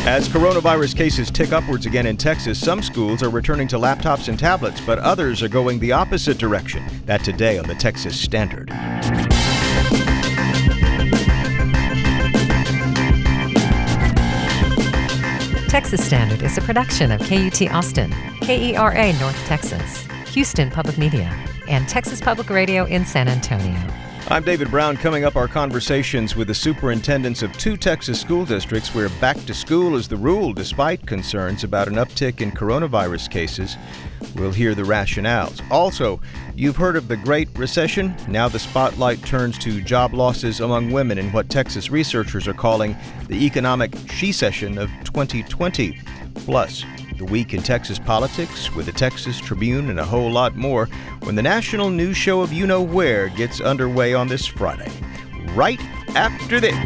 As coronavirus cases tick upwards again in Texas, some schools are returning to laptops and tablets, but others are going the opposite direction. That today on the Texas Standard. Texas Standard is a production of KUT Austin, KERA North Texas, Houston Public Media, and Texas Public Radio in San Antonio. I'm David Brown. Coming up, our conversations with the superintendents of 2 Texas school districts where back to school is the rule despite concerns about an uptick in coronavirus cases. We'll hear the rationales. Also, you've heard of the Great Recession. Now the spotlight turns to job losses among women in what Texas researchers are calling the economic she-cession of 2020. Plus, the week in Texas politics with the Texas Tribune and a whole lot more when the national news show of You Know Where gets underway on this Friday. Right after this.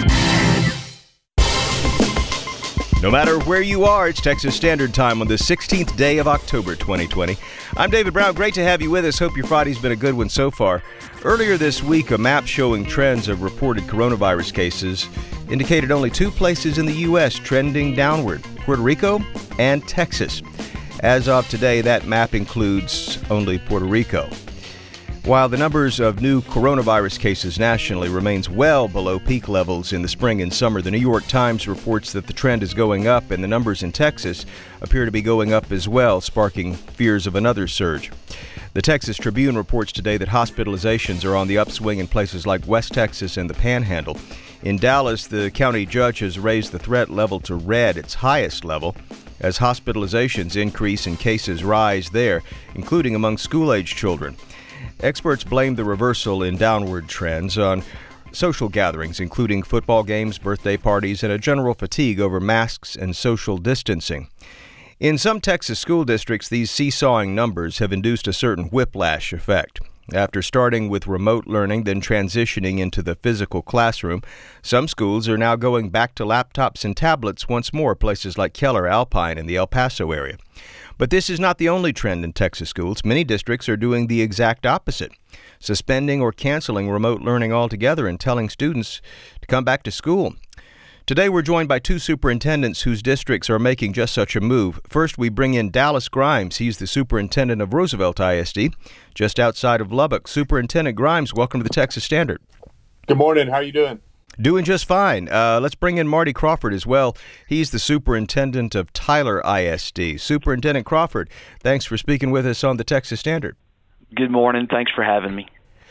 No matter where you are, it's Texas Standard Time on the 16th day of October 2020. I'm David Brown. Great to have you with us. Hope your Friday's been a good one so far. Earlier this week, a map showing trends of reported coronavirus cases indicated only 2 places in the U.S. trending downward, Puerto Rico and Texas. As of today, that map includes only Puerto Rico. While the numbers of new coronavirus cases nationally remains well below peak levels in the spring and summer, the New York Times reports that the trend is going up and the numbers in Texas appear to be going up as well, sparking fears of another surge. The Texas Tribune reports today that hospitalizations are on the upswing in places like West Texas and the Panhandle. In Dallas, the county judge has raised the threat level to red, its highest level, as hospitalizations increase and cases rise there, including among school-age children. Experts blame the reversal in downward trends on social gatherings, including football games, birthday parties, and a general fatigue over masks and social distancing. In some Texas school districts, these seesawing numbers have induced a certain whiplash effect. After starting with remote learning, then transitioning into the physical classroom, some schools are now going back to laptops and tablets once more, places like Keller, Alpine, and the El Paso area. But this is not the only trend in Texas schools. Many districts are doing the exact opposite, suspending or canceling remote learning altogether and telling students to come back to school. Today, we're joined by 2 superintendents whose districts are making just such a move. First, we bring in Dallas Grimes. He's the superintendent of Roosevelt ISD, just outside of Lubbock. Superintendent Grimes, welcome to the Texas Standard. Good morning. How are you doing? Doing just fine. Let's bring in Marty Crawford as well. He's the superintendent of Tyler ISD. Superintendent Crawford, thanks for speaking with us on the Texas Standard. Good morning. Thanks for having me.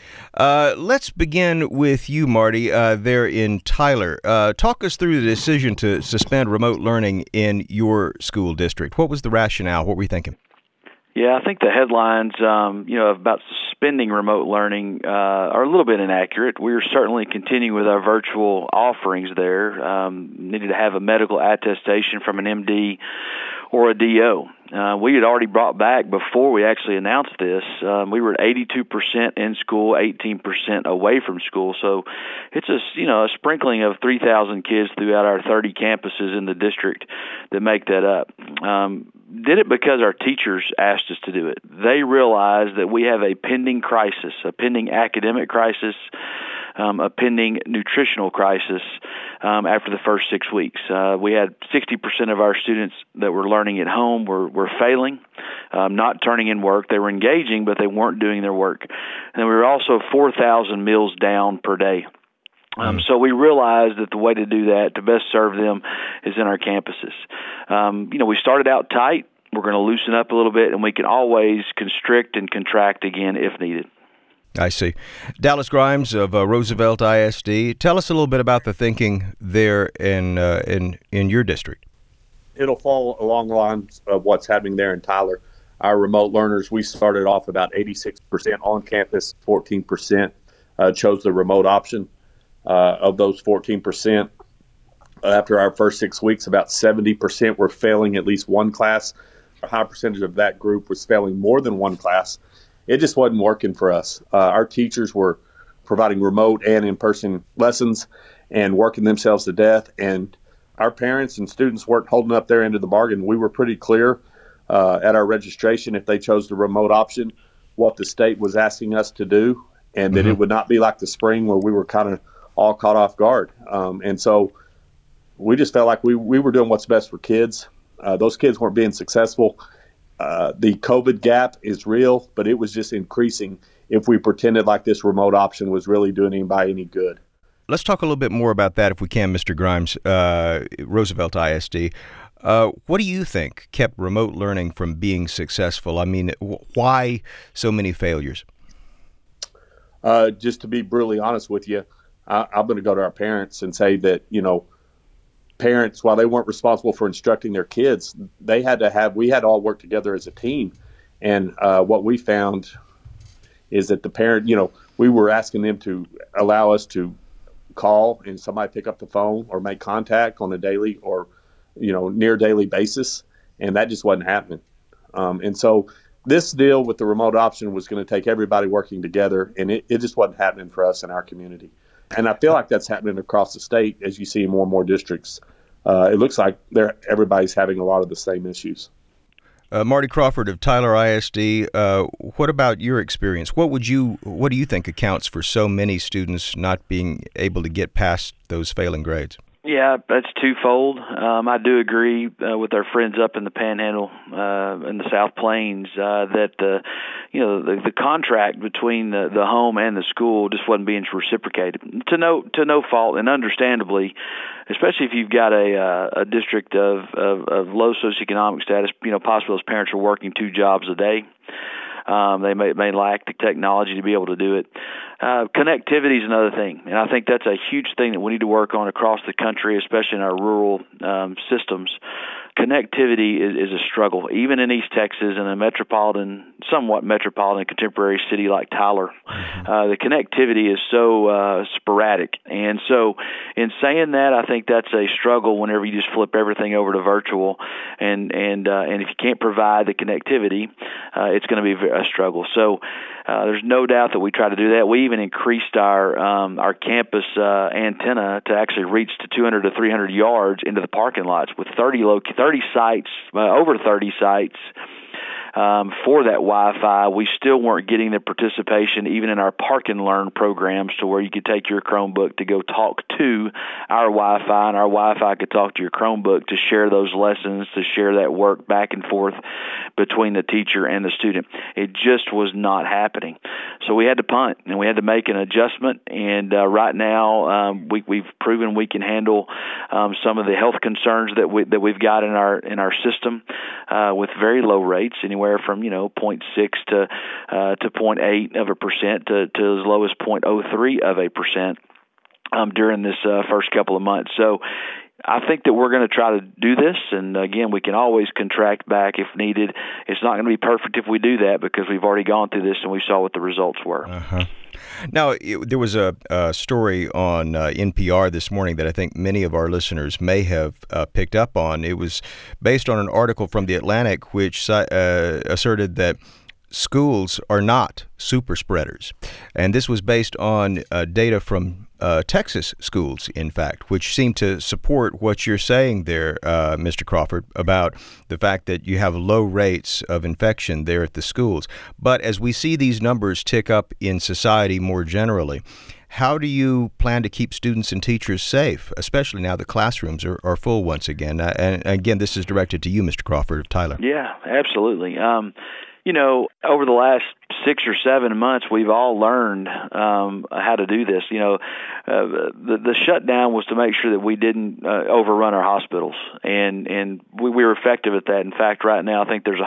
Let's begin with you, Marty, there in Tyler. Talk us through the decision to suspend remote learning in your school district. What was the rationale? What were you thinking? Yeah, I think the headlines, about suspending remote learning are a little bit inaccurate. We're certainly continuing with our virtual offerings there. Needed to have a medical attestation from an MD or a DO. We had already brought back, before we actually announced this, we were at 82% in school, 18% away from school. So it's a sprinkling of 3,000 kids throughout our 30 campuses in the district that make that up. Did it because our teachers asked us to do it. They realized that we have a pending crisis, a pending academic crisis, a pending nutritional crisis after the first 6 weeks. We had 60% of our students that were learning at home were failing, not turning in work. They were engaging, but they weren't doing their work. And we were also 4,000 meals down per day. So we realized that the way to do that, to best serve them, is in our campuses. We started out tight. We're going to loosen up a little bit, and we can always constrict and contract again if needed. I see. Dallas Grimes of Roosevelt ISD. Tell us a little bit about the thinking there in your district. It'll fall along the lines of what's happening there in Tyler. Our remote learners, we started off about 86% on campus, 14% chose the remote option. Of those 14%, after our first 6 weeks, about 70% were failing at least one class. A high percentage of that group was failing more than one class. It just wasn't working for us. Our teachers were providing remote and in-person lessons and working themselves to death, and our parents and students weren't holding up their end of the bargain. We were pretty clear at our registration, if they chose the remote option, what the state was asking us to do, and that it would not be like the spring where we were kind of all caught off guard. And so we just felt like we were doing what's best for kids. Those kids weren't being successful. The COVID gap is real, but it was just increasing if we pretended like this remote option was really doing anybody any good. Let's talk a little bit more about that if we can, Mr. Grimes. Roosevelt ISD. What do you think kept remote learning from being successful? I mean, why so many failures? Just to be brutally honest with you, I'm going to go to our parents and say that, parents, while they weren't responsible for instructing their kids, we had to all work together as a team. And what we found is that the parent, we were asking them to allow us to call and somebody pick up the phone or make contact on a daily or, near daily basis. And that just wasn't happening. And so this deal with the remote option was going to take everybody working together, and it just wasn't happening for us in our community. And I feel like that's happening across the state as you see more and more districts. It looks like everybody's having a lot of the same issues. Marty Crawford of Tyler ISD, what about your experience? What do you think accounts for so many students not being able to get past those failing grades? Yeah, that's twofold. I do agree with our friends up in the Panhandle, in the South Plains, that the contract between the home and the school just wasn't being reciprocated to no fault, and understandably, especially if you've got a district of low socioeconomic status. Possibly those parents are working 2 jobs a day. They may lack the technology to be able to do it. Connectivity is another thing, and I think that's a huge thing that we need to work on across the country, especially in our rural systems. Connectivity is a struggle, even in East Texas, in a somewhat metropolitan contemporary city like Tyler. The connectivity is so sporadic, and so in saying that, I think that's a struggle whenever you just flip everything over to virtual, and if you can't provide the connectivity, it's going to be a struggle. So there's no doubt that we try to do that. We even increased our campus antenna to actually reach to 200 to 300 yards into the parking lots with 30 sites, over 30 sites. For that Wi-Fi, we still weren't getting the participation even in our Park and Learn programs to where you could take your Chromebook to go talk to our Wi-Fi, and our Wi-Fi could talk to your Chromebook to share those lessons, to share that work back and forth between the teacher and the student. It just was not happening. So we had to punt, and we had to make an adjustment, and right now we've proven we can handle some of the health concerns that we've got in our system with very low rates, anywhere from 0.6 to 0.8% to as low as 0.03% during this first couple of months. So I think that we're going to try to do this, and again, we can always contract back if needed. It's not going to be perfect if we do that because we've already gone through this and we saw what the results were. Now, there was a story on NPR this morning that I think many of our listeners may have picked up on. It was based on an article from The Atlantic which asserted that schools are not super spreaders. And this was based on data from Texas schools, in fact, which seem to support what you're saying there, Mr. Crawford, about the fact that you have low rates of infection there at the schools. But as we see these numbers tick up in society more generally, how do you plan to keep students and teachers safe, especially now the classrooms are full once again? And again, this is directed to you, Mr. Crawford of Tyler. Yeah, absolutely. Over the last 6 or 7 months, we've all learned how to do this. The shutdown was to make sure that we didn't overrun our hospitals, and we were effective at that. In fact, right now, I think there's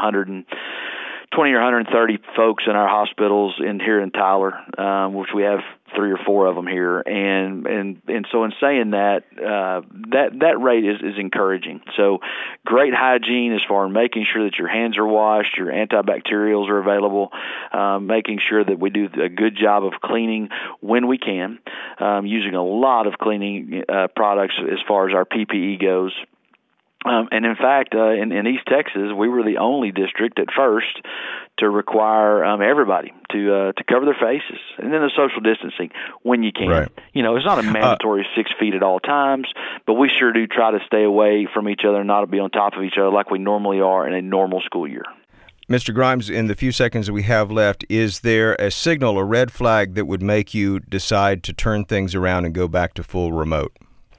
120 or 130 folks in our hospitals here in Tyler, which we have 3 or 4 of them here, and so in saying that, that rate is encouraging. So great hygiene as far as making sure that your hands are washed, your antibacterials are available, making sure that we do a good job of cleaning when we can, using a lot of cleaning products as far as our PPE goes. And in fact, in East Texas, we were the only district at first to require everybody to cover their faces, and then the social distancing when you can. Right. It's not a mandatory 6 feet at all times, but we sure do try to stay away from each other and not be on top of each other like we normally are in a normal school year. Mr. Grimes, in the few seconds that we have left, is there a signal, a red flag that would make you decide to turn things around and go back to full remote?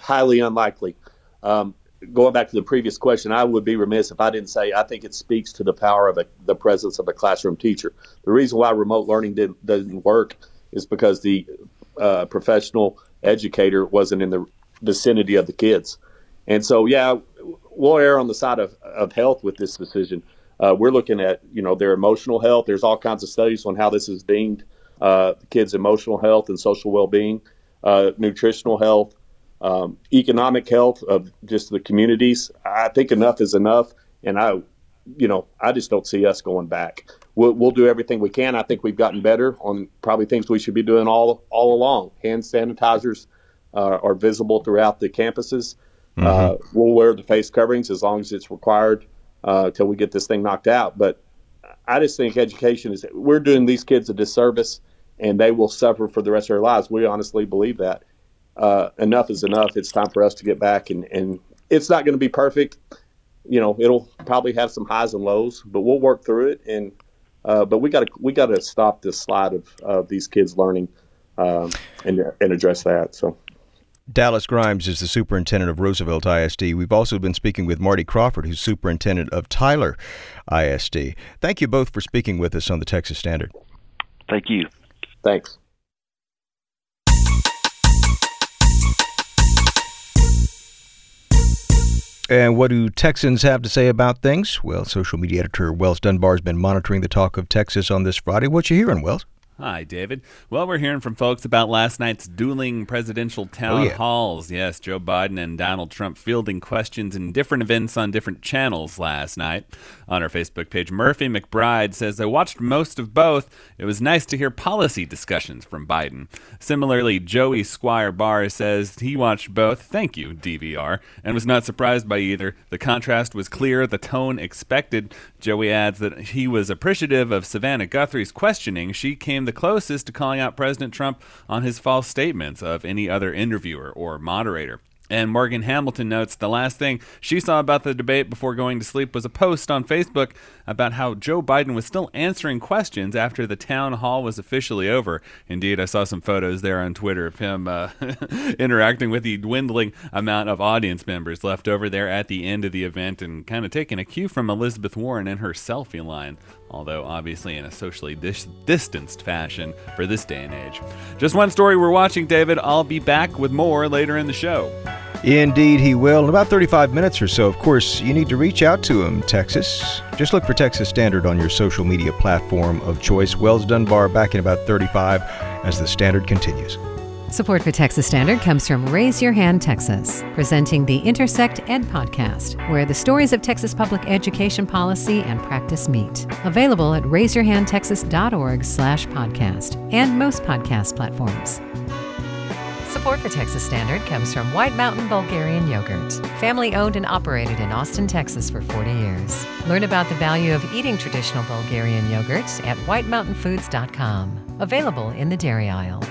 highly unlikely. Going back to the previous question, I would be remiss if I didn't say I think it speaks to the power of the presence of a classroom teacher. The reason why remote learning doesn't work is because the professional educator wasn't in the vicinity of the kids. And so, yeah, we'll err on the side of health with this decision. We're looking at, their emotional health. There's all kinds of studies on how this is deemed the kids' emotional health and social well-being, nutritional health, economic health of just the communities. I think enough is enough, and I just don't see us going back. We'll do everything we can. I think we've gotten better on probably things we should be doing all along. Hand sanitizers are visible throughout the campuses. Mm-hmm. We'll wear the face coverings as long as it's required till we get this thing knocked out. But I just think education we're doing these kids a disservice, and they will suffer for the rest of their lives. We honestly believe that. Enough is enough. It's time for us to get back, and it's not going to be perfect. It'll probably have some highs and lows, but we'll work through it. And but we got to stop this slide of these kids learning and address that. So. Dallas Grimes is the superintendent of Roosevelt ISD. We've also been speaking with Marty Crawford, who's superintendent of Tyler ISD. Thank you both for speaking with us on the Texas Standard. Thank you. Thanks. And what do Texans have to say about things? Well, social media editor Wells Dunbar has been monitoring the talk of Texas on this Friday. What you hearing, Wells? Hi, David. Well, we're hearing from folks about last night's dueling presidential town halls. Yes, Joe Biden and Donald Trump fielding questions in different events on different channels last night. On our Facebook page, Murphy McBride says, I watched most of both. It was nice to hear policy discussions from Biden. Similarly, Joey Squire Barr says he watched both. Thank you, DVR, and was not surprised by either. The contrast was clear, the tone expected. Joey adds that he was appreciative of Savannah Guthrie's questioning. She came the closest to calling out President Trump on his false statements of any other interviewer or moderator. And Morgan Hamilton notes the last thing she saw about the debate before going to sleep was a post on Facebook about how Joe Biden was still answering questions after the town hall was officially over. Indeed, I saw some photos there on Twitter of him interacting with the dwindling amount of audience members left over there at the end of the event and kind of taking a cue from Elizabeth Warren and her selfie line, although obviously in a socially distanced fashion for this day and age. Just one story we're watching, David. I'll be back with more later in the show. Indeed, he will. In about 35 minutes or so, of course, you need to reach out to him, Texas. Just look for Texas Standard on your social media platform of choice. Wells Dunbar back in about 35 as the Standard continues. Support for Texas Standard comes from Raise Your Hand Texas, presenting the Intersect Ed podcast, where the stories of Texas public education policy and practice meet. Available at raiseyourhandtexas.org/podcast and most podcast platforms. Support for Texas Standard comes from White Mountain Bulgarian Yogurt, family-owned and operated in Austin, Texas for 40 years. Learn about the value of eating traditional Bulgarian yogurt at whitemountainfoods.com. Available in the dairy aisle.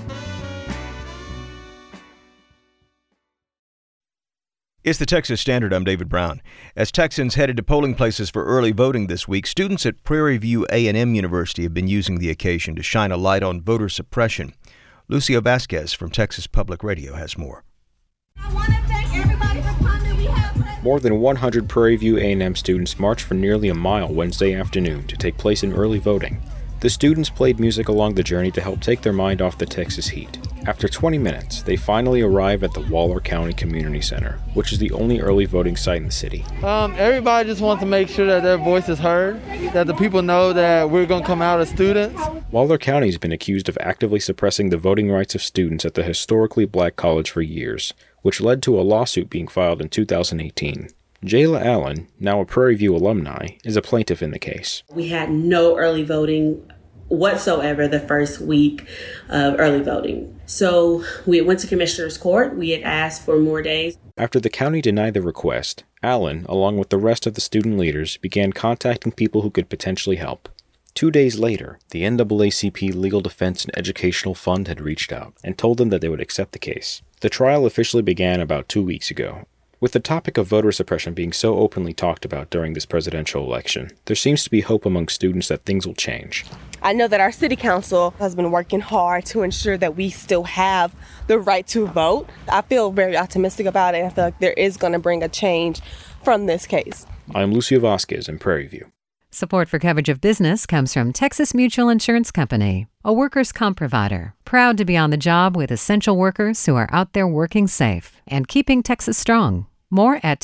It's the Texas Standard. I'm David Brown. As Texans headed to polling places for early voting this week, students at Prairie View A&M University have been using the occasion to shine a light on voter suppression. Lucio Vasquez from Texas Public Radio has more. I want to thank everybody for coming. More than 100 Prairie View A&M students marched for nearly a mile Wednesday afternoon to take place in early voting. The students played music along the journey to help take their mind off the Texas heat. After 20 minutes, they finally arrive at the Waller County Community Center, which is the only early voting site in the city. Everybody just wants to make sure that their voice is heard, that the people know that we're going to come out as students. Waller County has been accused of actively suppressing the voting rights of students at the historically black college for years, which led to a lawsuit being filed in 2018. Jayla Allen, now a Prairie View alumni, is a plaintiff in the case. We had no early voting whatsoever the first week of early voting. So we went to Commissioner's Court. We had asked for more days. After the county denied the request, Allen, along with the rest of the student leaders, began contacting people who could potentially help. 2 days later, the NAACP Legal Defense and Educational Fund had reached out and told them that they would accept the case. The trial officially began about 2 weeks ago. With the topic of voter suppression being so openly talked about during this presidential election, there seems to be hope among students that things will change. I know that our city council has been working hard to ensure that we still have the right to vote. I feel very optimistic about it. I feel like there is going to bring a change from this case. I'm Lucio Vasquez in Prairie View. Support for coverage of business comes from Texas Mutual Insurance Company, a workers' comp provider, proud to be on the job with essential workers who are out there working safe and keeping Texas strong. More at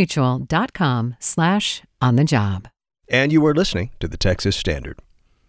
texasmutual.com/onthejob. And you are listening to the Texas Standard.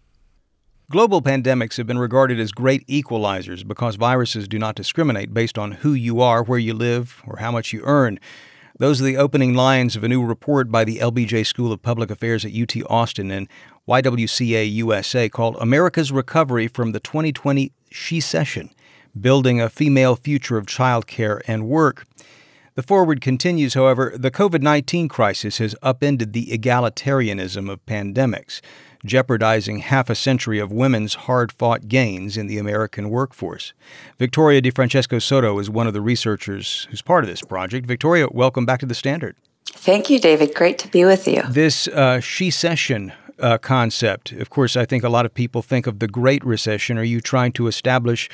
Global pandemics have been regarded as great equalizers because viruses do not discriminate based on who you are, where you live, or how much you earn. Those are the opening lines of a new report by the LBJ School of Public Affairs at UT Austin and YWCA USA called America's Recovery from the 2020 She-Session, Building a Female Future of Childcare and Work. The foreword continues, however, the COVID-19 crisis has upended the egalitarianism of pandemics, jeopardizing half a century of women's hard-fought gains in the American workforce. Victoria DeFrancesco Soto is one of the researchers who's part of this project. Victoria, welcome back to the Standard. Thank you, David. Great to be with you. This She-Session concept, of course, I think a lot of people think of the Great Recession. Are you trying to establish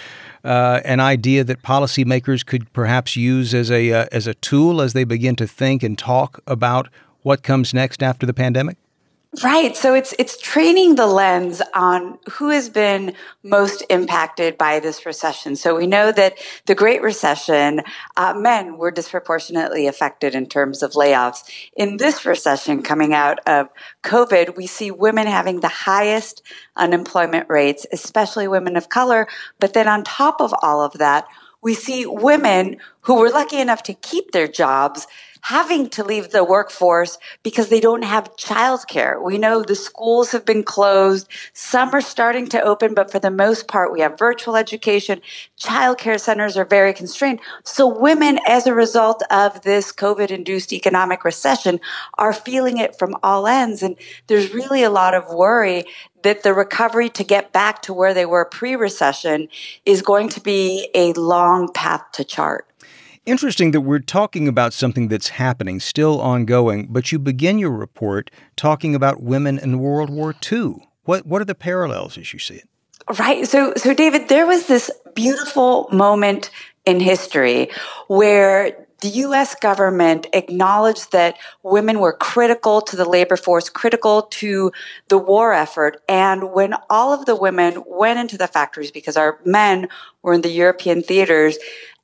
an idea that policymakers could perhaps use as a tool as they begin to think and talk about what comes next after the pandemic? Right. So it's training the lens on who has been most impacted by this recession. So we know that the Great Recession, men were disproportionately affected in terms of layoffs. In this recession coming out of COVID, we see women having the highest unemployment rates, especially women of color. But then on top of all of that, we see women who were lucky enough to keep their jobs having to leave the workforce because they don't have childcare. We know the schools have been closed. Some are starting to open, but for the most part, we have virtual education. Childcare centers are very constrained. So women, as a result of this COVID-induced economic recession, are feeling it from all ends. And there's really a lot of worry that the recovery to get back to where they were pre-recession is going to be a long path to chart. Interesting that we're talking about something that's happening, still ongoing, but you begin your report talking about women in World War II. What are the parallels as you see it? Right. So David, there was this beautiful moment in history where the U.S. government acknowledged that women were critical to the labor force, critical to the war effort. And when all of the women went into the factories, because our men were in the European theaters,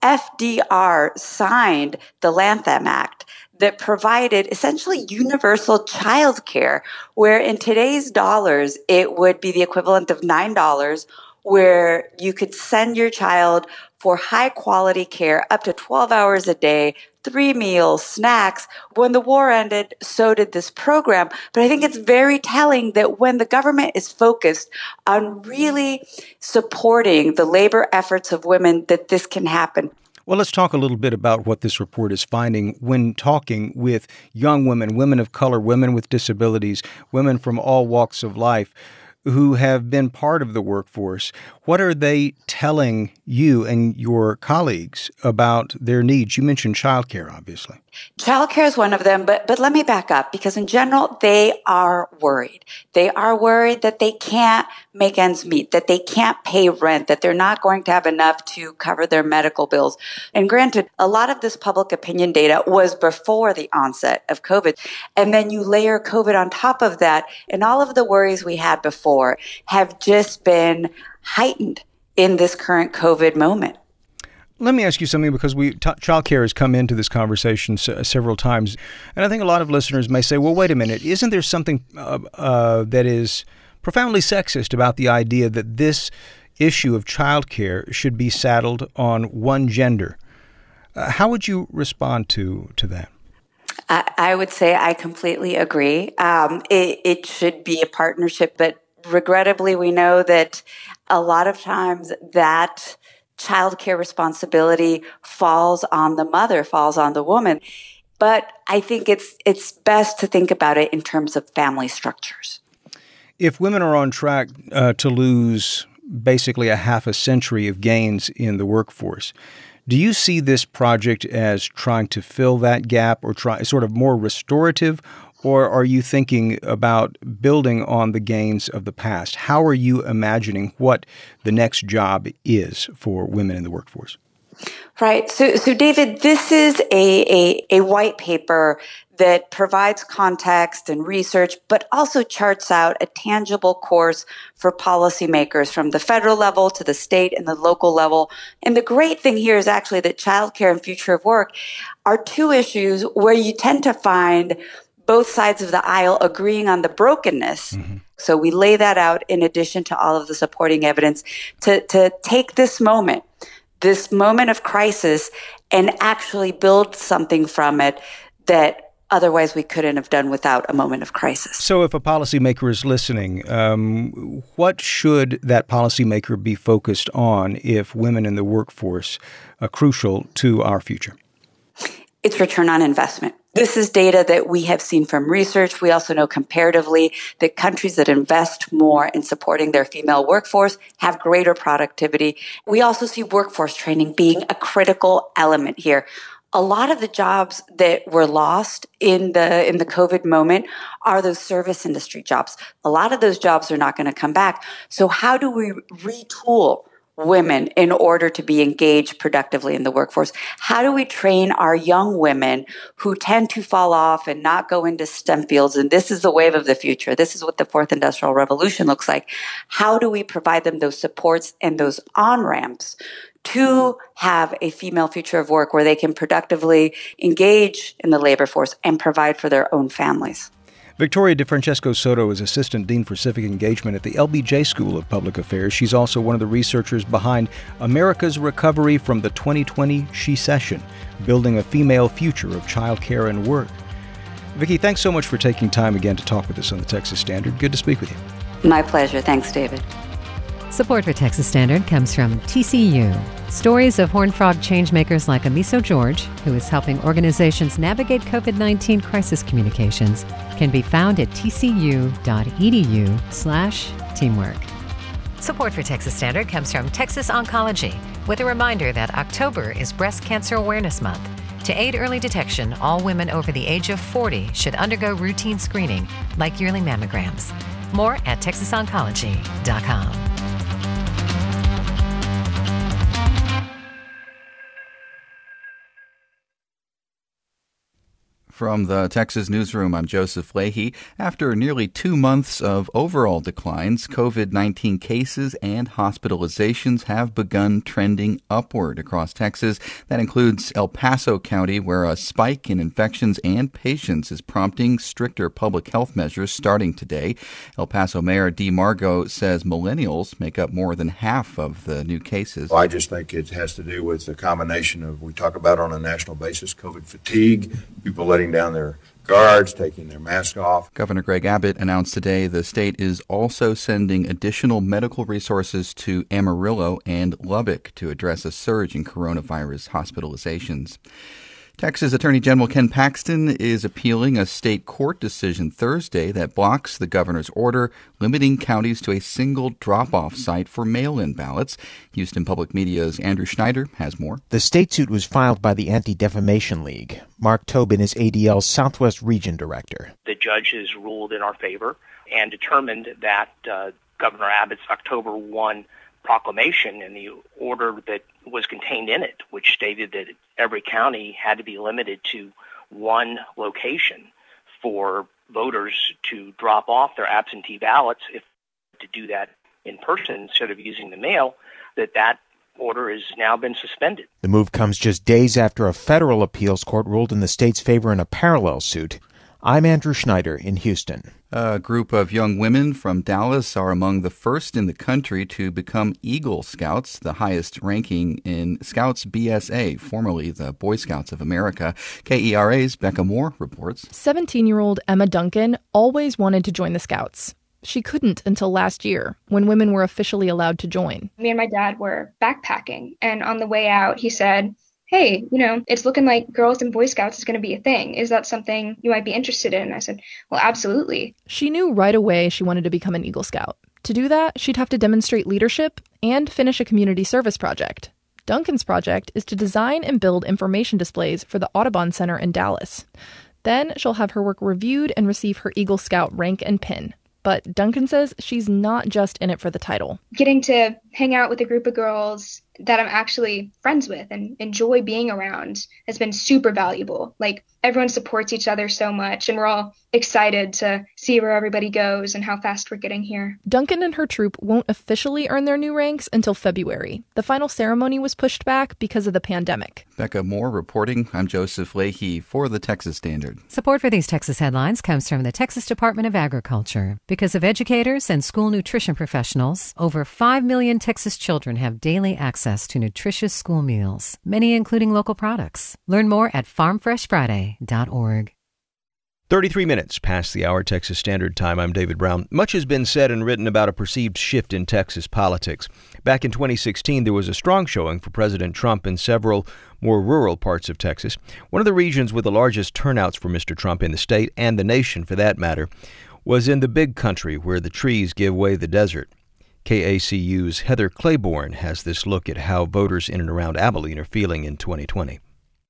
FDR signed the Lanham Act that provided essentially universal child care, where in today's dollars, it would be the equivalent of $9, where you could send your child for high quality care up to 12 hours a day, 3 meals, snacks. When the war ended, so did this program. But I think it's very telling that when the government is focused on really supporting the labor efforts of women, that this can happen. Well, let's talk a little bit about what this report is finding when talking with young women, women of color, women with disabilities, women from all walks of life who have been part of the workforce. What are they telling you and your colleagues about their needs? You mentioned childcare, obviously. Childcare is one of them, but let me back up, because in general, they are worried. They are worried that they can't make ends meet, that they can't pay rent, that they're not going to have enough to cover their medical bills. And granted, a lot of this public opinion data was before the onset of COVID. And then you layer COVID on top of that, and all of the worries we had before have just been heightened in this current COVID moment. Let me ask you something, because childcare has come into this conversation several times, and I think a lot of listeners may say, well, wait a minute, isn't there something that is profoundly sexist about the idea that this issue of childcare should be saddled on one gender? How would you respond to that? I would say I completely agree. It should be a partnership, but regrettably, we know that a lot of times that childcare responsibility falls on the mother, falls on the woman. But I think it's best to think about it in terms of family structures. If women are on track to lose basically a half a century of gains in the workforce, do you see this project as trying to fill that gap, or try sort of more restorative, or are you thinking about building on the gains of the past? How are you imagining what the next job is for women in the workforce? Right. So David, this is a white paper that provides context and research, but also charts out a tangible course for policymakers from the federal level to the state and the local level. And the great thing here is actually that childcare and future of work are two issues where you tend to find both sides of the aisle agreeing on the brokenness. Mm-hmm. So we lay that out in addition to all of the supporting evidence to take this moment of crisis, and actually build something from it that otherwise we couldn't have done without a moment of crisis. So if a policymaker is listening, what should that policymaker be focused on if women in the workforce are crucial to our future? It's return on investment. This is data that we have seen from research. We also know comparatively that countries that invest more in supporting their female workforce have greater productivity. We also see workforce training being a critical element here. A lot of the jobs that were lost in the COVID moment are those service industry jobs. A lot of those jobs are not going to come back. So how do we retool women in order to be engaged productively in the workforce? How do we train our young women who tend to fall off and not go into STEM fields? And this is the wave of the future. This is what the fourth industrial revolution looks like. How do we provide them those supports and those on-ramps to have a female future of work where they can productively engage in the labor force and provide for their own families? Victoria DeFrancesco Soto is Assistant Dean for Civic Engagement at the LBJ School of Public Affairs. She's also one of the researchers behind America's Recovery from the 2020 She-Cession, Building a Female Future of Childcare and Work. Vicki, thanks so much for taking time again to talk with us on the Texas Standard. Good to speak with you. My pleasure. Thanks, David. Support for Texas Standard comes from TCU. Stories of Horned Frog changemakers like Amiso George, who is helping organizations navigate COVID-19 crisis communications, can be found at tcu.edu/teamwork. Support for Texas Standard comes from Texas Oncology, with a reminder that October is Breast Cancer Awareness Month. To aid early detection, all women over the age of 40 should undergo routine screening, like yearly mammograms. More at texasoncology.com. From the Texas Newsroom, I'm Joseph Leahy. After nearly 2 months of overall declines, COVID-19 cases and hospitalizations have begun trending upward across Texas. That includes El Paso County, where a spike in infections and patients is prompting stricter public health measures starting today. El Paso Mayor Dee Margo says millennials make up more than half of the new cases. Well, I just think it has to do with the combination of, we talk about on a national basis, COVID fatigue, people letting down their guards, taking their mask off. Governor Greg Abbott announced today the state is also sending additional medical resources to Amarillo and Lubbock to address a surge in coronavirus hospitalizations. Texas Attorney General Ken Paxton is appealing a state court decision Thursday that blocks the governor's order limiting counties to a single drop-off site for mail-in ballots. Houston Public Media's Andrew Schneider has more. The state suit was filed by the Anti-Defamation League. Mark Tobin is ADL's Southwest Region Director. The judges ruled in our favor and determined that Governor Abbott's October 1 proclamation and the order that was contained in it, which stated that every county had to be limited to one location for voters to drop off their absentee ballots, if to do that in person instead of using the mail, that order has now been suspended. The move comes just days after a federal appeals court ruled in the state's favor in a parallel suit. I'm Andrew Schneider in Houston. A group of young women from Dallas are among the first in the country to become Eagle Scouts, the highest ranking in Scouts BSA, formerly the Boy Scouts of America. KERA's Becca Moore reports. 17-year-old Emma Duncan always wanted to join the Scouts. She couldn't until last year, when women were officially allowed to join. Me and my dad were backpacking, and on the way out, he said, hey, it's looking like Girls and Boy Scouts is going to be a thing. Is that something you might be interested in? And I said, well, absolutely. She knew right away she wanted to become an Eagle Scout. To do that, she'd have to demonstrate leadership and finish a community service project. Duncan's project is to design and build information displays for the Audubon Center in Dallas. Then she'll have her work reviewed and receive her Eagle Scout rank and pin. But Duncan says she's not just in it for the title. Getting to hang out with a group of girls that I'm actually friends with and enjoy being around has been super valuable. Like, everyone supports each other so much, and we're all excited to see where everybody goes and how fast we're getting here. Duncan and her troop won't officially earn their new ranks until February. The final ceremony was pushed back because of the pandemic. Becca Moore reporting. I'm Joseph Leahy for the Texas Standard. Support for these Texas headlines comes from the Texas Department of Agriculture. Because of educators and school nutrition professionals, over 5 million Texas children have daily access to nutritious school meals, many including local products. Learn more at farmfreshfriday.org. 33 minutes past the hour, Texas Standard Time. I'm David Brown. Much has been said and written about a perceived shift in Texas politics. Back in 2016, there was a strong showing for President Trump in several more rural parts of Texas. One of the regions with the largest turnouts for Mr. Trump in the state, and the nation for that matter, was in the Big Country, where the trees give way the desert. KACU's Heather Claiborne has this look at how voters in and around Abilene are feeling in 2020.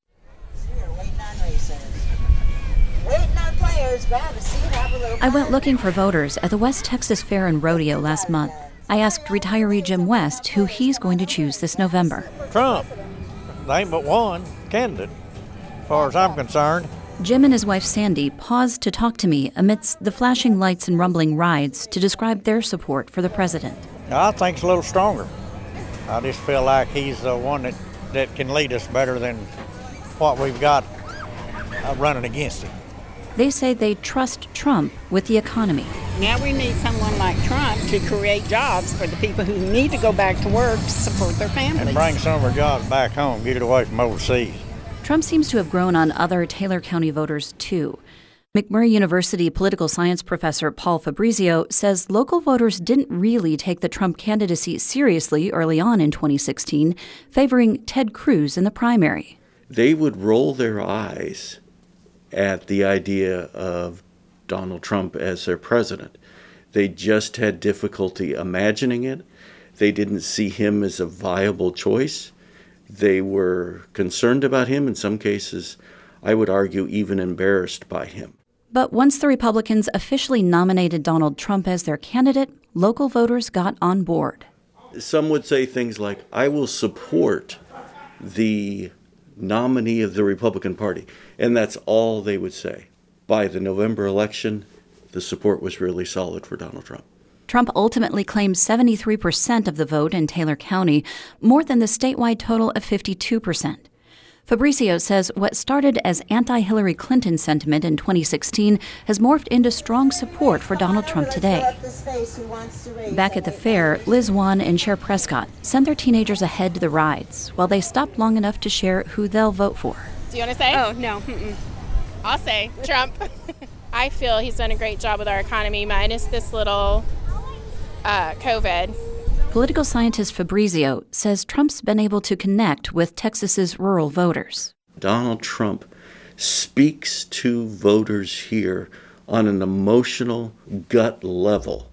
I went looking for voters at the West Texas Fair and Rodeo last month. I asked retiree Jim West who he's going to choose this November. Trump. There ain't but one candidate, as far as I'm concerned. Jim and his wife Sandy paused to talk to me amidst the flashing lights and rumbling rides to describe their support for the president. I think it's a little stronger. I just feel like he's the one that can lead us better than what we've got running against him. They say they trust Trump with the economy. Now we need someone like Trump to create jobs for the people who need to go back to work to support their families. And bring some of our jobs back home, get it away from overseas. Trump seems to have grown on other Taylor County voters, too. McMurray University political science professor Paul Fabrizio says local voters didn't really take the Trump candidacy seriously early on in 2016, favoring Ted Cruz in the primary. They would roll their eyes at the idea of Donald Trump as their president. They just had difficulty imagining it. They didn't see him as a viable choice. They were concerned about him, in some cases, I would argue, even embarrassed by him. But once the Republicans officially nominated Donald Trump as their candidate, local voters got on board. Some would say things like, I will support the nominee of the Republican Party. And that's all they would say. By the November election, the support was really solid for Donald Trump. Trump ultimately claimed 73% of the vote in Taylor County, more than the statewide total of 52%. Fabrizio says what started as anti-Hillary Clinton sentiment in 2016 has morphed into strong support for Donald Trump today. Back at the fair, Liz Wan and Cher Prescott sent their teenagers ahead to the rides while they stopped long enough to share who they'll vote for. Do you want to say? Oh, no. I'll say Trump. I feel he's done a great job with our economy, minus this little COVID. Political scientist Fabrizio says Trump's been able to connect with Texas's rural voters. Donald Trump speaks to voters here on an emotional gut level.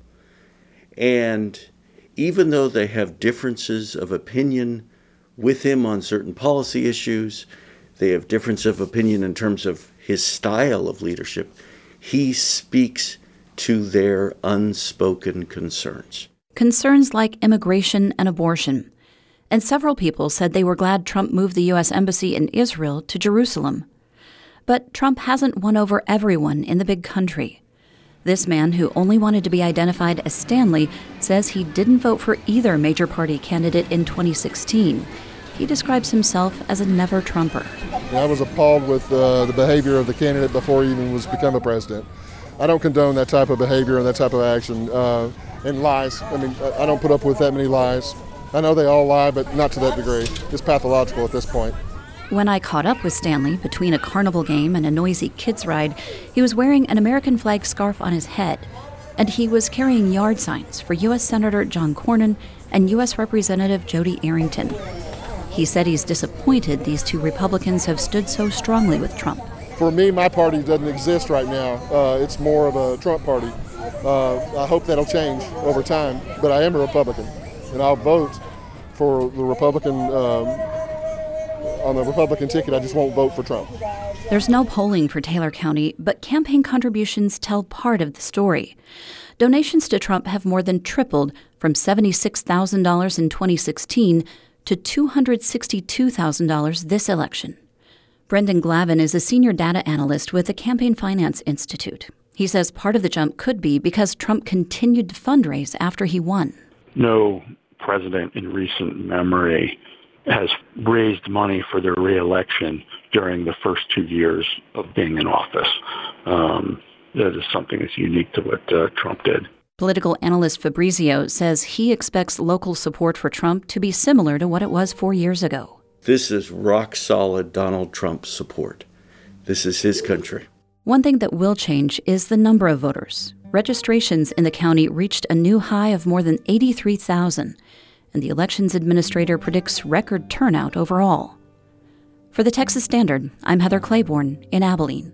And even though they have differences of opinion with him on certain policy issues, they have difference of opinion in terms of his style of leadership, he speaks to their unspoken concerns. Concerns like immigration and abortion. And several people said they were glad Trump moved the U.S. Embassy in Israel to Jerusalem. But Trump hasn't won over everyone in the Big Country. This man, who only wanted to be identified as Stanley, says he didn't vote for either major party candidate in 2016. He describes himself as a never-Trumper. I was appalled with the behavior of the candidate before he even was become a president. I don't condone that type of behavior and that type of action and lies. I mean, I don't put up with that many lies. I know they all lie, but not to that degree. It's pathological at this point. When I caught up with Stanley between a carnival game and a noisy kids ride, he was wearing an American flag scarf on his head, and he was carrying yard signs for U.S. Senator John Cornyn and U.S. Representative Jody Arrington. He said he's disappointed these two Republicans have stood so strongly with Trump. For me, my party doesn't exist right now. It's more of a Trump party. I hope that'll change over time, but I am a Republican, and I'll vote for the Republican on the Republican ticket, I just won't vote for Trump. There's no polling for Taylor County, but campaign contributions tell part of the story. Donations to Trump have more than tripled from $76,000 in 2016 to $262,000 this election. Brendan Glavin is a senior data analyst with the Campaign Finance Institute. He says part of the jump could be because Trump continued to fundraise after he won. No president in recent memory has raised money for their reelection during the first 2 years of being in office. That is something that's unique to what Trump did. Political analyst Fabrizio says he expects local support for Trump to be similar to what it was 4 years ago. This is rock-solid Donald Trump support. This is his country. One thing that will change is the number of voters. Registrations in the county reached a new high of more than 83,000, and the elections administrator predicts record turnout overall. For the Texas Standard, I'm Heather Claiborne in Abilene.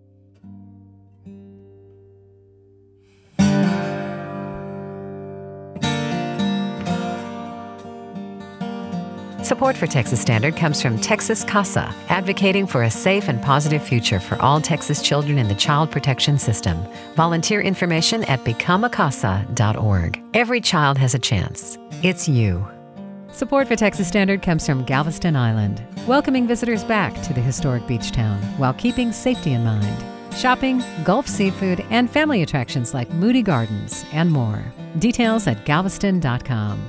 Support for Texas Standard comes from Texas CASA, advocating for a safe and positive future for all Texas children in the child protection system. Volunteer information at becomeacasa.org. Every child has a chance. It's you. Support for Texas Standard comes from Galveston Island, welcoming visitors back to the historic beach town while keeping safety in mind. Shopping, Gulf seafood, and family attractions like Moody Gardens and more. Details at galveston.com.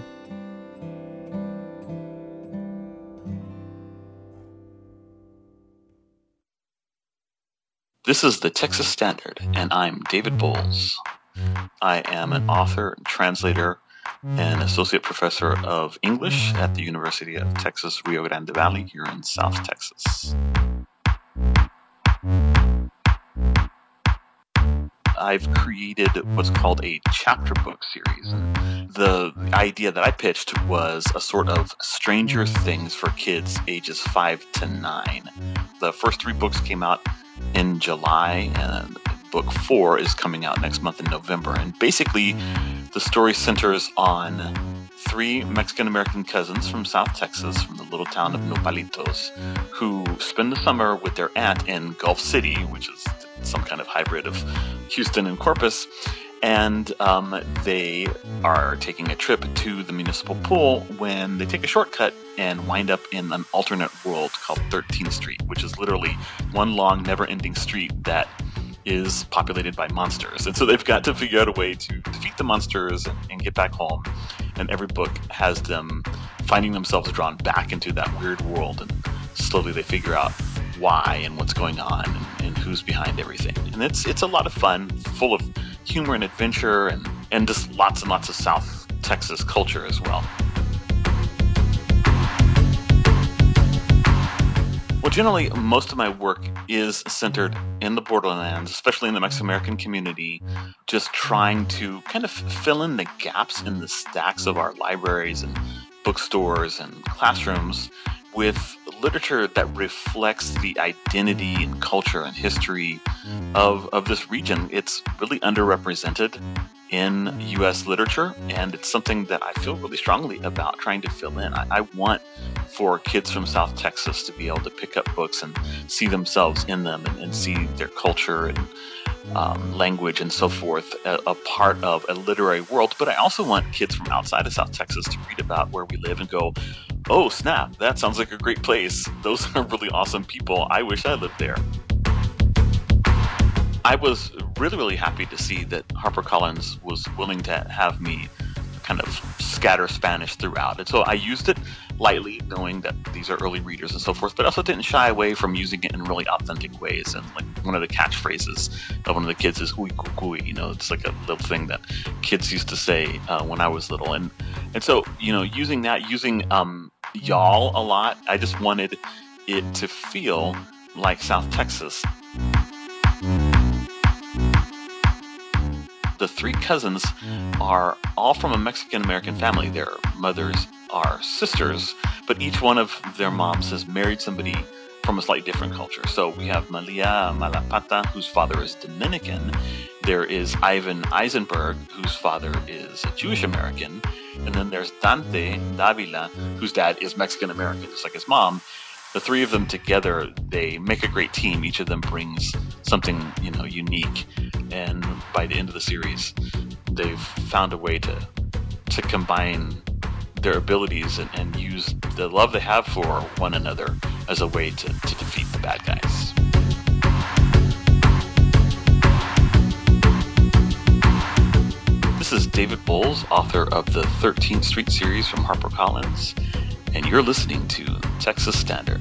This is the Texas Standard, and I'm David Bowles. I am an author, translator, and associate professor of English at the University of Texas Rio Grande Valley here in South Texas. I've created what's called a chapter book series. The idea that I pitched was a sort of Stranger Things for kids ages 5 to 9. The first 3 books came out in July, and book 4 is coming out next month in November. And basically, the story centers on 3 Mexican-American cousins from South Texas, from the little town of Nopalitos, who spend the summer with their aunt in Gulf City, which is some kind of hybrid of Houston and Corpus. And they are taking a trip to the municipal pool when they take a shortcut and wind up in an alternate world called 13th Street, which is literally one long, never-ending street that is populated by monsters. And so they've got to figure out a way to defeat the monsters and get back home. And every book has them finding themselves drawn back into that weird world, and slowly they figure out why and what's going on and who's behind everything. And it's a lot of fun, full of humor and adventure and just lots and lots of South Texas culture as well. Well, generally, most of my work is centered in the borderlands, especially in the Mexican-American community, just trying to kind of fill in the gaps in the stacks of our libraries and bookstores and classrooms with literature that reflects the identity and culture and history of this region. It's really underrepresented in U.S. literature, and it's something that I feel really strongly about trying to fill in. I want for kids from South Texas to be able to pick up books and see themselves in them and see their culture and language and so forth a part of a literary world. But I also want kids from outside of South Texas to read about where we live and go, oh, snap, that sounds like a great place. Those are really awesome people. I wish I lived there. I was really, really happy to see that HarperCollins was willing to have me kind of scatter Spanish throughout. And so I used it lightly, knowing that these are early readers and so forth, but also didn't shy away from using it in really authentic ways. And like one of the catchphrases of one of the kids is "uy cucuy," it's like a little thing that kids used to say when I was little. And so, using y'all a lot, I just wanted it to feel like South Texas. The 3 cousins are all from a Mexican-American family. Their mothers are sisters, but each one of their moms has married somebody from a slightly different culture. So we have Malia Malapata, whose father is Dominican. There is Ivan Eisenberg, whose father is a Jewish American. And then there's Dante Davila, whose dad is Mexican American, just like his mom. the three of them together, they make a great team. Each of them brings something, unique. And by the end of the series, they've found a way to combine their abilities and use the love they have for one another as a way to defeat the bad guys. This is David Bowles, author of the 13th Street series from HarperCollins, and you're listening to Texas Standard.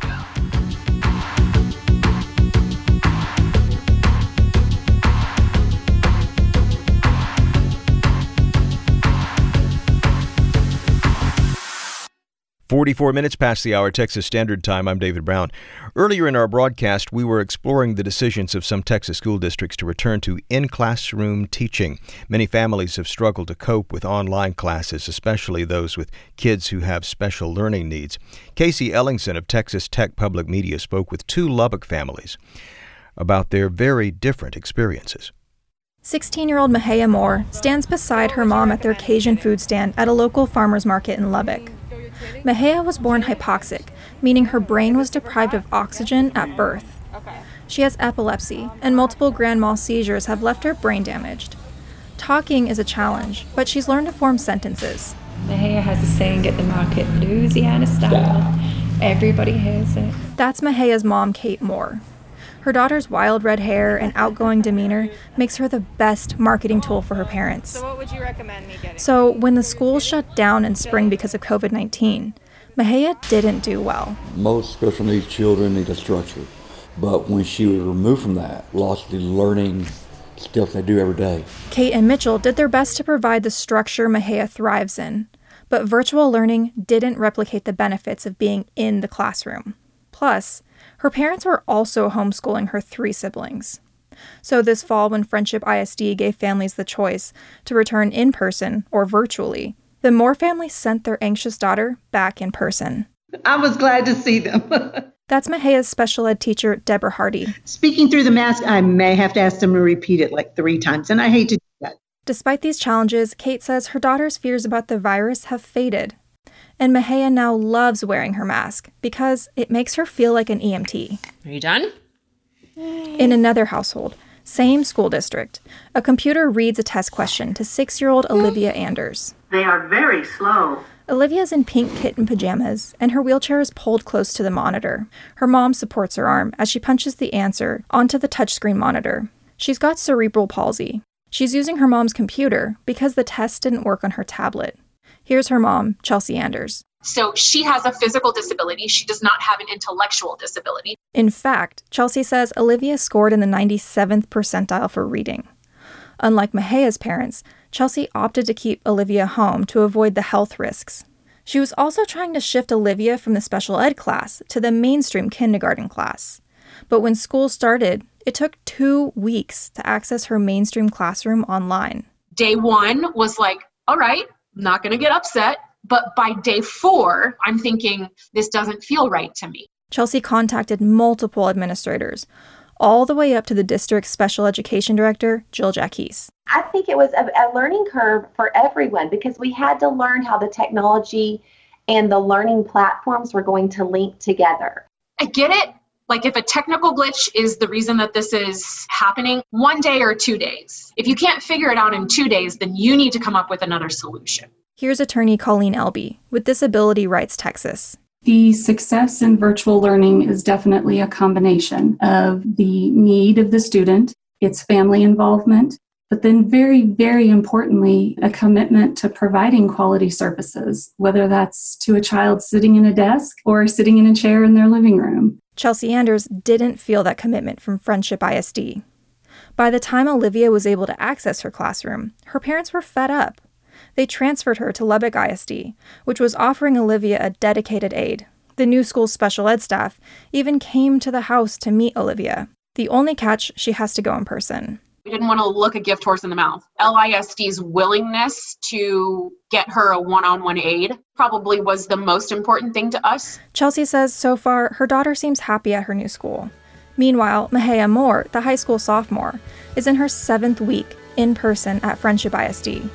"44 minutes past the hour, Texas Standard Time. I'm David Brown. Earlier in our broadcast, we were exploring the decisions of some Texas school districts to return to in-classroom teaching. Many families have struggled to cope with online classes, especially those with kids who have special learning needs. Casey Ellingson of Texas Tech Public Media spoke with two Lubbock families about their very different experiences. 16-year-old Mahia Moore stands beside her mom at their Cajun food stand at a local farmer's market in Lubbock. Mahia was born hypoxic, meaning her brain was deprived of oxygen at birth. She has epilepsy, and multiple grand mal seizures have left her brain damaged. Talking is a challenge, but she's learned to form sentences. Mahia has a saying at the market, Louisiana style. Everybody has it. That's Mahia's mom, Kate Moore. Her daughter's wild red hair and outgoing demeanor makes her the best marketing tool for her parents. So what would you recommend me getting? So when the school shut down in spring because of COVID-19, Mahia didn't do well. Most special needs children need a structure, but when she was removed from that, lost the learning stuff they do every day. Kate and Mitchell did their best to provide the structure Mahia thrives in, but virtual learning didn't replicate the benefits of being in the classroom. Plus, her parents were also homeschooling her 3 siblings. So this fall, when Friendship ISD gave families the choice to return in person or virtually, the Moore family sent their anxious daughter back in person. I was glad to see them. That's Mahia's special ed teacher, Deborah Hardy. Speaking through the mask, I may have to ask them to repeat it like 3 times, and I hate to do that. Despite these challenges, Kate says her daughter's fears about the virus have faded. And Mahia now loves wearing her mask because it makes her feel like an EMT. Are you done? In another household, same school district, a computer reads a test question to 6-year-old Olivia Anders. They are very slow. Olivia's in pink kitten pajamas, and her wheelchair is pulled close to the monitor. Her mom supports her arm as she punches the answer onto the touchscreen monitor. She's got cerebral palsy. She's using her mom's computer because the test didn't work on her tablet. Here's her mom, Chelsea Anders. So she has a physical disability. She does not have an intellectual disability. In fact, Chelsea says Olivia scored in the 97th percentile for reading. Unlike Mahia's parents, Chelsea opted to keep Olivia home to avoid the health risks. She was also trying to shift Olivia from the special ed class to the mainstream kindergarten class. But when school started, it took 2 weeks to access her mainstream classroom online. Day 1 was like, all right, not going to get upset. But by day 4, I'm thinking, this doesn't feel right to me. Chelsea contacted multiple administrators, all the way up to the district's special education director, Jill Jackies. I think it was a learning curve for everyone because we had to learn how the technology and the learning platforms were going to link together. I get it. Like if a technical glitch is the reason that this is happening, 1 day or 2 days. If you can't figure it out in 2 days, then you need to come up with another solution. Here's attorney Colleen Elby with Disability Rights Texas. The success in virtual learning is definitely a combination of the need of the student, its family involvement, but then very, very importantly, a commitment to providing quality services, whether that's to a child sitting in a desk or sitting in a chair in their living room. Chelsea Anders didn't feel that commitment from Friendship ISD. By the time Olivia was able to access her classroom, her parents were fed up. They transferred her to Lubbock ISD, which was offering Olivia a dedicated aide. The new school's special ed staff even came to the house to meet Olivia. The only catch, she has to go in person. We didn't want to look a gift horse in the mouth. LISD's willingness to get her a one-on-one aide probably was the most important thing to us. Chelsea says so far, her daughter seems happy at her new school. Meanwhile, Mahia Moore, the high school sophomore, is in her 7th week in person at Friendship ISD.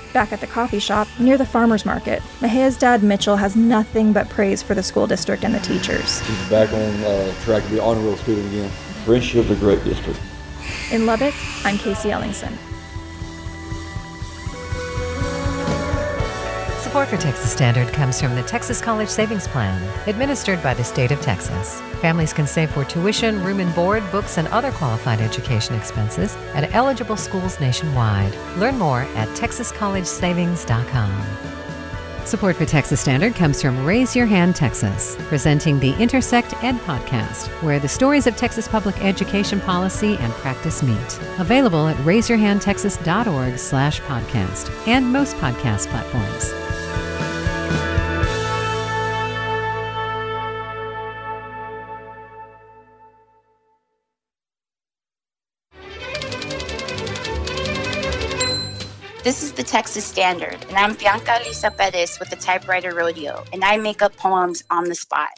Back at the coffee shop, near the farmer's market, Mahea's dad, Mitchell, has nothing but praise for the school district and the teachers. She's back on track to be an honor roll student again. Friendship's a great district. In Lubbock, I'm Casey Ellingson. Support for Texas Standard comes from the Texas College Savings Plan, administered by the state of Texas. Families can save for tuition, room and board, books, and other qualified education expenses at eligible schools nationwide. Learn more at texascollegesavings.com. Support for Texas Standard comes from Raise Your Hand Texas, presenting the Intersect Ed podcast, where the stories of Texas public education policy and practice meet. Available at raiseyourhandtexas.org/podcast and most podcast platforms. This is the Texas Standard, and I'm Bianca Lisa Perez with the Typewriter Rodeo, and I make up poems on the spot.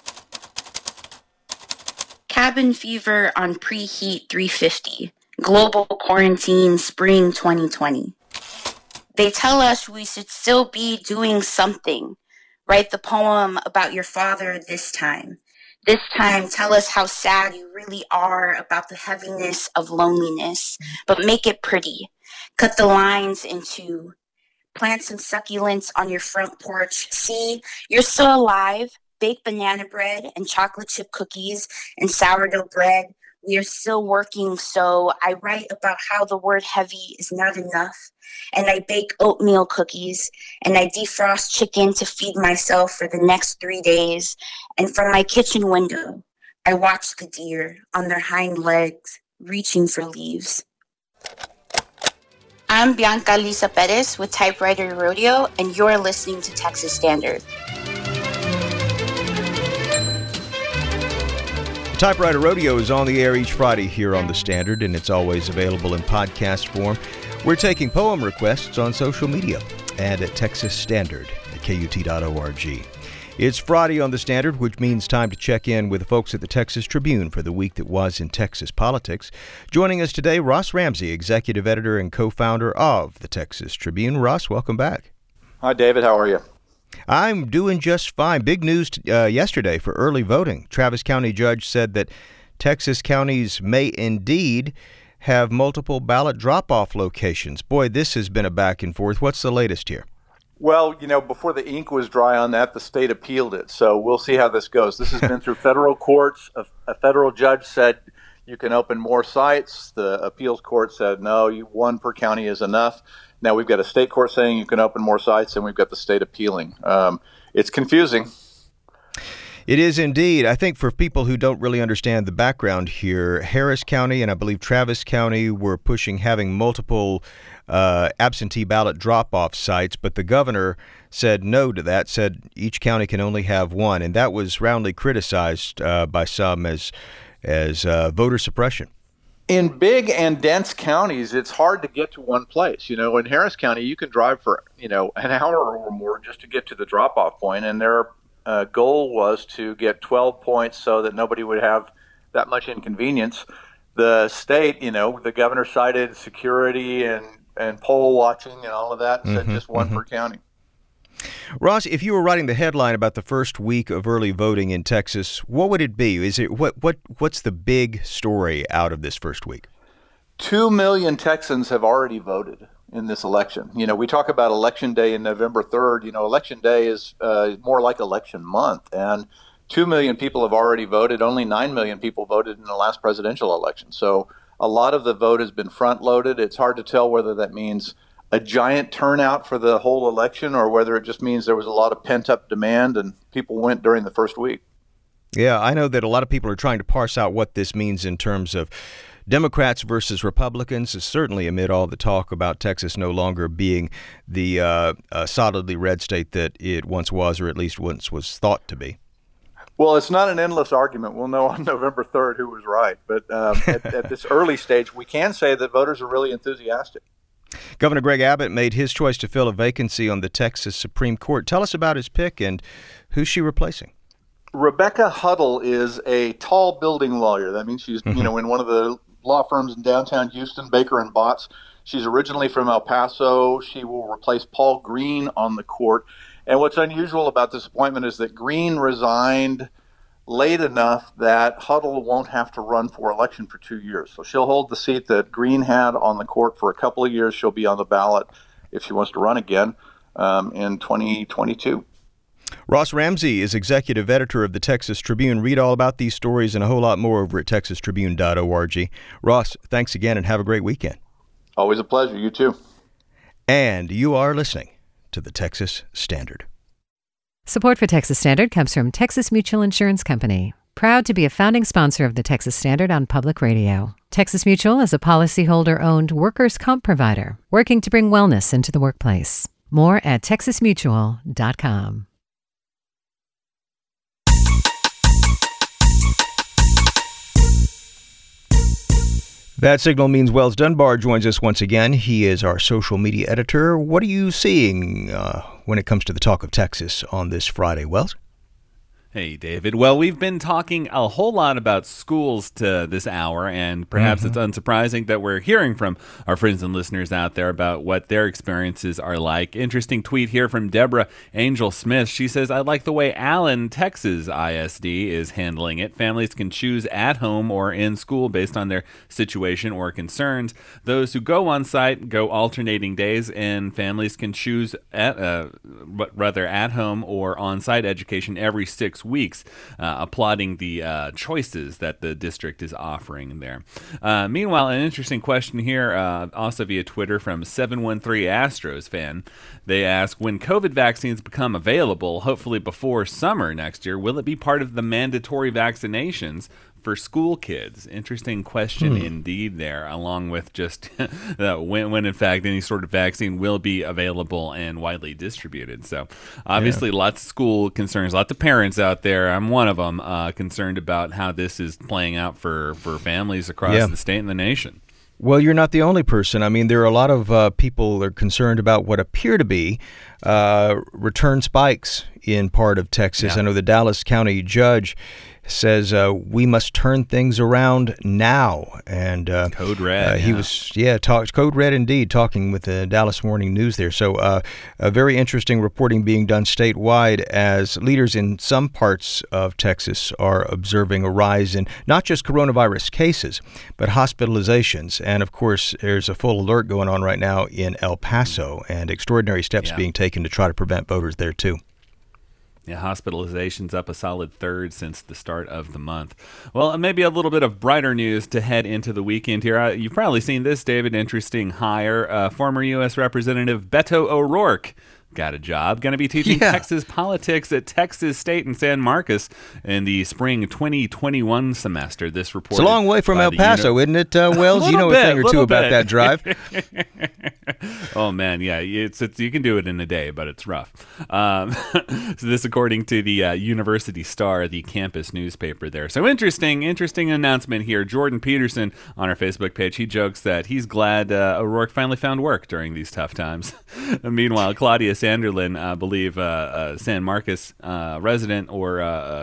Cabin fever on preheat 350. Global quarantine spring 2020. They tell us we should still be doing something. Write the poem about your father this time. This time, tell us how sad you really are about the heaviness of loneliness, but make it pretty. Cut the lines into plant some succulents on your front porch. See, you're still alive. Bake banana bread and chocolate chip cookies and sourdough bread. We are still working, so I write about how the word heavy is not enough. And I bake oatmeal cookies and I defrost chicken to feed myself for the next 3 days. And from my kitchen window, I watch the deer on their hind legs reaching for leaves. I'm Bianca Lisa Perez with Typewriter Rodeo, and you're listening to Texas Standard. Typewriter Rodeo is on the air each Friday here on The Standard, and it's always available in podcast form. We're taking poem requests on social media and at Texas Standard at KUT.org. It's Friday on The Standard, which means time to check in with the folks at the Texas Tribune for the week that was in Texas politics. Joining us today, Ross Ramsey, executive editor and co-founder of the Texas Tribune. Ross, welcome back. Hi, David. How are you? I'm doing just fine. Big news yesterday for early voting. Travis County judge said that Texas counties may indeed have multiple ballot drop-off locations. Boy, this has been a back and forth. What's the latest here? Well, before the ink was dry on that, the state appealed it. So we'll see how this goes. This has been through federal courts. A federal judge said you can open more sites. The appeals court said, no, one per county is enough. Now we've got a state court saying you can open more sites, and we've got the state appealing. It's confusing. It is indeed. I think for people who don't really understand the background here, Harris County and I believe Travis County were pushing having multiple absentee ballot drop-off sites, but the governor said no to that, said each county can only have one, and that was roundly criticized by some as voter suppression. In big and dense counties, it's hard to get to one place. In Harris County, you can drive for an hour or more just to get to the drop-off point, and their goal was to get 12 points so that nobody would have that much inconvenience. The state, the governor cited security and poll watching and all of that, said just one per county. Ross, if you were writing the headline about the first week of early voting in Texas, what would it be? Is it what's the big story out of this first week? 2 million Texans have already voted in this election. We talk about Election Day in November 3rd. Election Day is more like election month, and 2 million people have already voted. Only 9 million people voted in the last presidential election. So a lot of the vote has been front-loaded. It's hard to tell whether that means a giant turnout for the whole election or whether it just means there was a lot of pent-up demand and people went during the first week. Yeah, I know that a lot of people are trying to parse out what this means in terms of Democrats versus Republicans, certainly amid all the talk about Texas no longer being the solidly red state that it once was, or at least once was thought to be. Well, it's not an endless argument. We'll know on November 3rd who was right. But at this early stage, we can say that voters are really enthusiastic. Governor Greg Abbott made his choice to fill a vacancy on the Texas Supreme Court. Tell us about his pick and who's she replacing? Rebecca Huddle is a tall building lawyer. That means she's, in one of the law firms in downtown Houston, Baker & Botts. She's originally from El Paso. She will replace Paul Green on the court. And what's unusual about this appointment is that Green resigned late enough that Huddle won't have to run for election for 2 years. So she'll hold the seat that Green had on the court for a couple of years. She'll be on the ballot if she wants to run again in 2022. Ross Ramsey is executive editor of the Texas Tribune. Read all about these stories and a whole lot more over at texastribune.org. Ross, thanks again and have a great weekend. Always a pleasure. You too. And you are listening to the Texas Standard. Support for Texas Standard comes from Texas Mutual Insurance Company, proud to be a founding sponsor of the Texas Standard on public radio. Texas Mutual is a policyholder-owned workers' comp provider working to bring wellness into the workplace. More at texasmutual.com. That signal means Wells Dunbar joins us once again. He is our social media editor. What are you seeing when it comes to the talk of Texas on this Friday, Wells? Hey, David. Well, we've been talking a whole lot about schools to this hour, and perhaps it's unsurprising that we're hearing from our friends and listeners out there about what their experiences are like. Interesting tweet here from Deborah Angel Smith. She says, I like the way Allen, Texas ISD is handling it. Families can choose at home or in school based on their situation or concerns. Those who go on site go alternating days, and families can choose at home or on site education every 6 weeks, applauding the choices that the district is offering there. Meanwhile, an interesting question here, also via Twitter from 713 Astros fan. They ask, when COVID vaccines become available, hopefully before summer next year, will it be part of the mandatory vaccinations for school kids? Interesting question indeed there, along with just when in fact any sort of vaccine will be available and widely distributed. So obviously lots of school concerns, lots of parents out there, I'm one of them, concerned about how this is playing out for families across the state and the nation. Well, you're not the only person. I mean, there are a lot of people that are concerned about what appear to be return spikes in part of Texas. I know the Dallas County judge says we must turn things around now. And Code Red. He was, Code Red indeed, talking with the Dallas Morning News there. So a very interesting reporting being done statewide as leaders in some parts of Texas are observing a rise in not just coronavirus cases, but hospitalizations. And of course, there's a full alert going on right now in El Paso and extraordinary steps being taken to try to prevent voters there too. Yeah, hospitalizations up a solid third since the start of the month. Well, maybe a little bit of brighter news to head into the weekend here. You've probably seen this, David. Interesting hire. Former U.S. Representative Beto O'Rourke got a job. Going to be teaching Texas politics at Texas State in San Marcos in the spring 2021 semester. This report. It's a long way from El Paso, isn't it, Wells? You know a thing or two about that drive. Oh, man, yeah. It's you can do it in a day, but it's rough. So this, according to the University Star, the campus newspaper there. So interesting announcement here. Jordan Peterson on our Facebook page, he jokes that he's glad O'Rourke finally found work during these tough times. Meanwhile, Claudia Sanderlin, I believe San Marcos resident or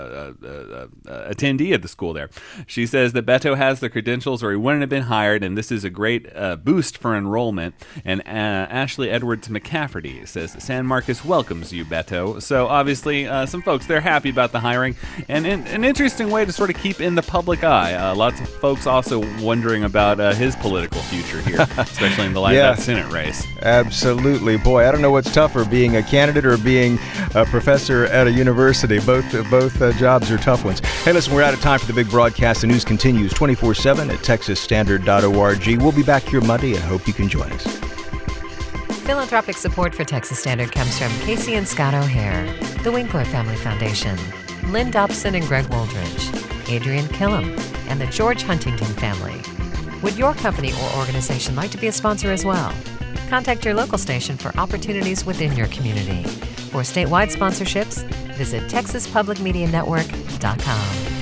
attendee at the school there. She says that Beto has the credentials or he wouldn't have been hired, and this is a great boost for enrollment. And Ashley Edwards McCafferty says San Marcos welcomes you, Beto. So obviously some folks, they're happy about the hiring, and an interesting way to sort of keep in the public eye. Lots of folks also wondering about his political future here, especially in the light of that Senate race. Absolutely. Boy, I don't know what's tougher, being a candidate or being a professor at a university. Both jobs are tough ones. Hey, listen, we're out of time for the big broadcast. The news continues 24/7 at texasstandard.org. We'll be back here Monday and hope you can join us. Philanthropic support for Texas Standard comes from Casey and Scott O'Hare, the Winkler Family Foundation, Lynn Dobson and Greg Woldridge, Adrian Killam, and the George Huntington family. Would your company or organization like to be a sponsor as well? Contact your local station for opportunities within your community. For statewide sponsorships, visit TexasPublicMediaNetwork.com.